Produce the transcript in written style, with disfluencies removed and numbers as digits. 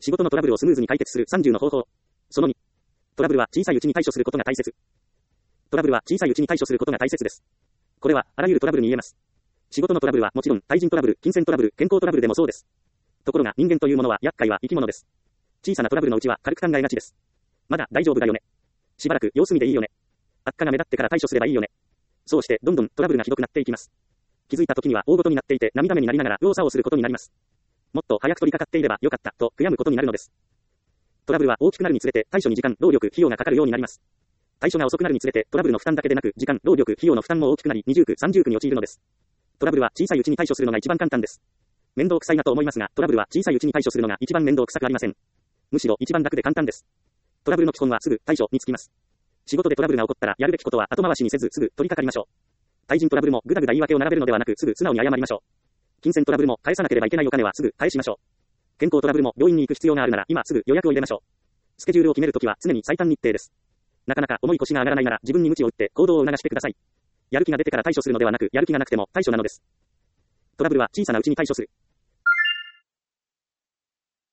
仕事のトラブルをスムーズに解決する30の方法。その2。トラブルは小さいうちに対処することが大切。トラブルは小さいうちに対処することが大切です。これは、あらゆるトラブルに言えます。仕事のトラブルはもちろん、対人トラブル、金銭トラブル、健康トラブルでもそうです。ところが、人間というものは厄介は生き物です。小さなトラブルのうちは軽く考えがちです。まだ大丈夫だよね。しばらく様子見でいいよね。悪化が目立ってから対処すればいいよね。そうして、どんどんトラブルがひどくなっていきます。気づいた時には大ごとになっていて涙目になりながら右往左往することになります。もっと早く取り掛かっていればよかったと悔やむことになるのです。トラブルは大きくなるにつれて対処に時間、労力、費用がかかるようになります。対処が遅くなるにつれてトラブルの負担だけでなく時間、労力、費用の負担も大きくなり二重苦、三重苦に陥るのです。トラブルは小さいうちに対処するのが一番簡単です。面倒くさいなと思いますが、トラブルは小さいうちに対処するのが一番面倒くさくありません。むしろ一番楽で簡単です。トラブルの基本はすぐ対処につきます。仕事でトラブルが起こったらやるべきことは後回しにせずすぐ取り掛かりましょう。対人トラブルもぐだぐだ言い訳を並べるのではなくすぐ素直に謝りましょう。金銭トラブルも返さなければいけないお金はすぐ返しましょう。健康トラブルも病院に行く必要があるなら今すぐ予約を入れましょう。スケジュールを決めるときは常に最短日程です。なかなか重い腰が上がらないなら自分に鞭を打って行動を促してください。やる気が出てから対処するのではなくやる気がなくても対処なのです。トラブルは小さなうちに対処する。